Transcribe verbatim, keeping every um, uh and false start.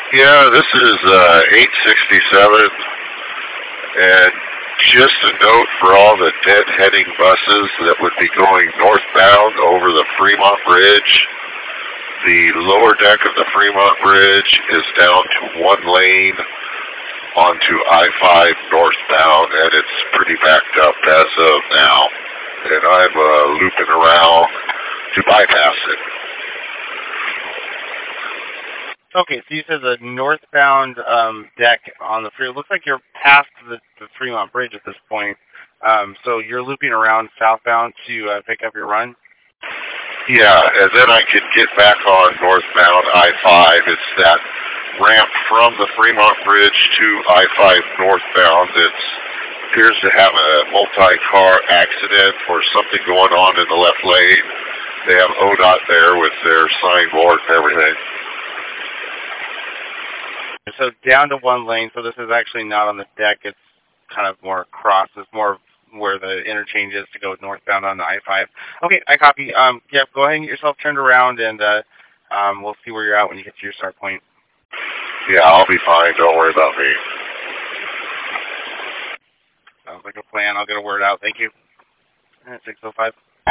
Yeah, this is uh, eight sixty-seven, and just a note for all the dead-heading buses that would be going northbound over the Fremont Bridge. The lower deck of the Fremont Bridge is down to one lane onto I five northbound, and it's pretty backed up as of now. And I'm uh, looping around to bypass it. Okay, so you said the northbound um, deck on the freeway. It looks like you're past the, the Fremont Bridge at this point. Um, so you're looping around southbound to uh, pick up your run? Yeah, and then I could get back on northbound I five. It's that ramp from the Fremont Bridge to I five northbound that appears to have a multi-car accident or something going on in the left lane. They have O D O T there with their signboard and everything. So down to one lane, so this is actually not on the deck. It's kind of more across. It's more where the interchange is to go northbound on the I five. Okay, I copy. Um, yeah, go ahead and get yourself turned around, and uh, um, we'll see where you're at when you get to your start point. Yeah, I'll be fine. Don't worry about me. Sounds like a plan. I'll get a word out. Thank you. six oh five.